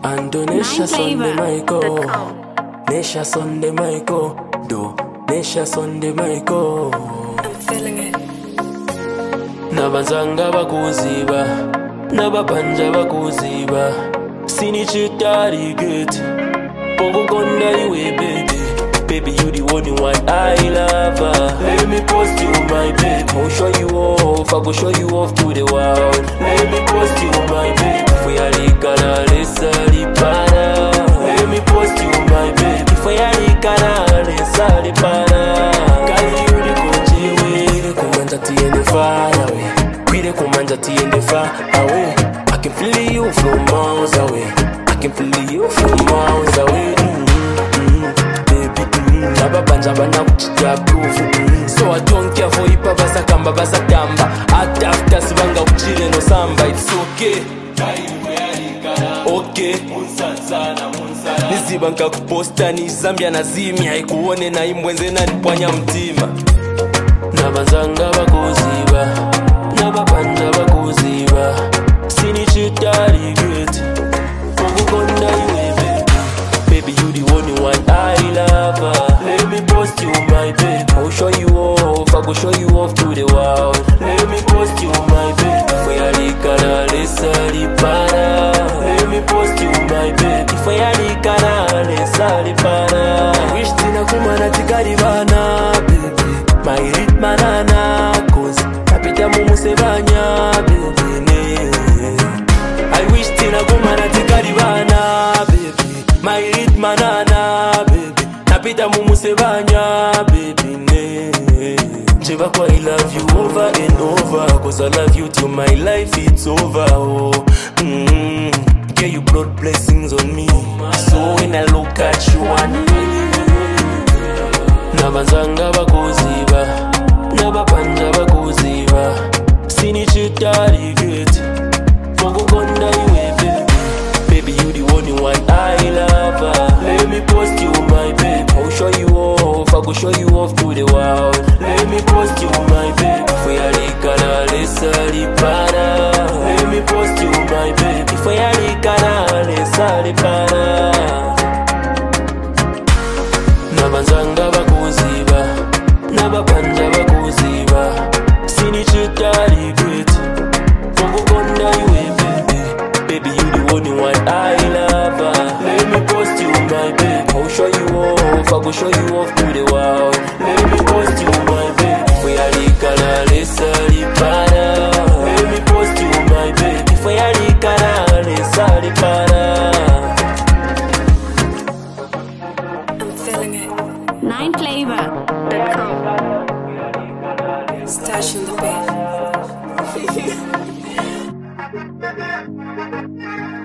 Ando Nesha Sunday Michael, Nesha Sunday Michael, do Nesha Sunday Michael. I'm feeling it. Nabazanga bakuziba, nababanja bakuziba. Sinichitari get, Pogogonda iwe baby. Baby, you the only one I love. Let me post you, my baby. I'll show you off, I go show you off to the world. Let me post you, my baby. We are the canal, para. Let me post you, my baby. If we are the canal, para. Kali you the coach away. Kumanja ti in the far away. We the kumanja ti in the far away. I can feel you from miles away. I can feel you from miles away. So I don't care for hip hop basakamba basakamba. After sibanga uchile no samba, it's okay. Okay. Nizibanka kuposta ni Zambia na zimi haikuone na imwenze na nipwanya mtima. Nabazanga bakuziba, nababanja bakuziba. Sinichitari get, Pogogonda iwe baby. Baby, you the only one I love. Let me post you, my baby. I'll show you off, I go show you off to the world. Let me post you, my baby. For your canal, para. Let me post you, my baby. For your canal, para. Wish tina kumana tikaribana, baby. My hit manana, cause kapita mumusebanya, baby. I wish tina kumana tikaribana, baby. My hit manana, baby. Napita mumusebanya, baby, ne. Chivakwa, I love you over and over. Cause I love you till my life it's over, oh. Get you blood blessings on me. So when I look at you, I Nabazanga bakuziba, nababanja bakuziba. Sinichitari get, Pogogonda iwe baby. Baby, you the only one I love. Let me post you, my baby. I'll show you off, I go show you off to the world. Let me post you, my baby. For your canal, para. Let me post you, my baby. For your canal, para. Nabazanga bakuziba, nababanja bakuziba. Sinichitari get, Pogogonda iwe baby. Baby, you the only one I love. Let me post you, my baby. I'll show you off, I go show you off to the world. Let me post you, my baby. We are the canal, para. Let me post you, my baby. We are the canal, para. I'm feeling it. 9flavor.com. Stash in the bed.